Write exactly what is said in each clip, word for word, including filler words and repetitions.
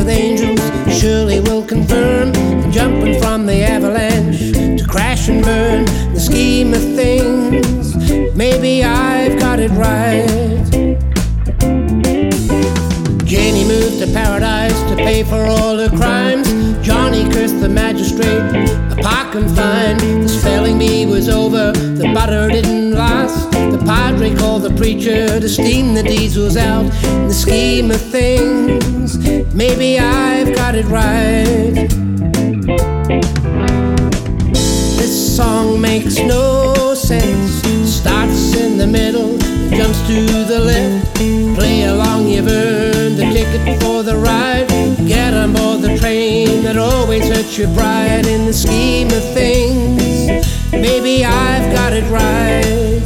with angels surely will confirm. Jumping from the avalanche to crash and burn. The scheme of things, maybe I've got it right. Janie moved to paradise to pay for all her crimes. Johnny cursed the magistrate, a parking fine. The spelling bee was over, the butter didn't last. The padre called the preacher to steam the diesels out. In the scheme of things, maybe I've got it right. This song makes no sense. Starts in the middle, jumps to the left. Play along, you've earned a ticket for the ride. Get on board the train that always hurts your pride. In the scheme of things, maybe I've got it right.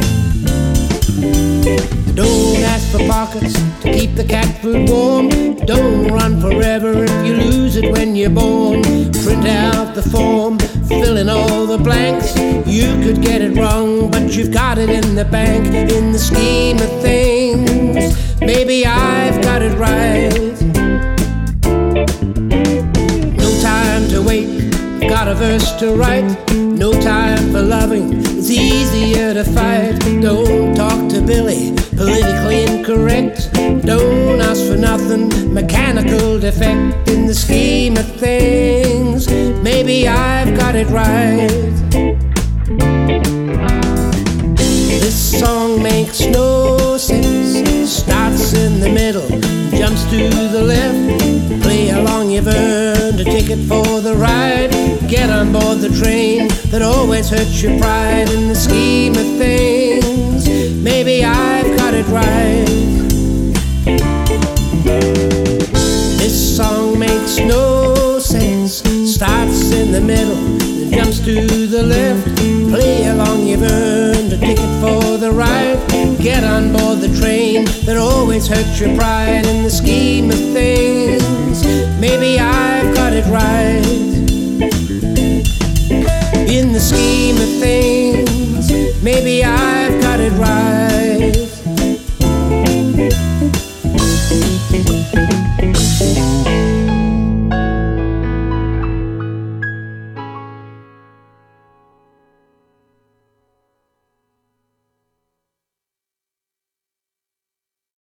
Don't ask for pockets to keep the cat food warm. Don't run forever if you lose it when you're born. Print out the form, fill in all the blanks. You could get it wrong, but you've got it in the bank. In the scheme of things, maybe I've got it right. No time to wait, I've got a verse to write. No time for loving, it's easier to fight. Don't talk to Billy, politically incorrect. Don't ask for nothing, mechanical defect. In the scheme of things, maybe I've got it right. This song makes no sense. Starts in the middle, jumps to the left. Play along, you've earned a ticket for the ride. Get on board the train that always hurts your pride. In the scheme of things, maybe I've got it right. This song makes no sense. Starts in the middle, then jumps to the left. Play along, you've earned a ticket for the ride. Get on board the train that always hurts your pride. In the scheme of things, maybe I've got it right.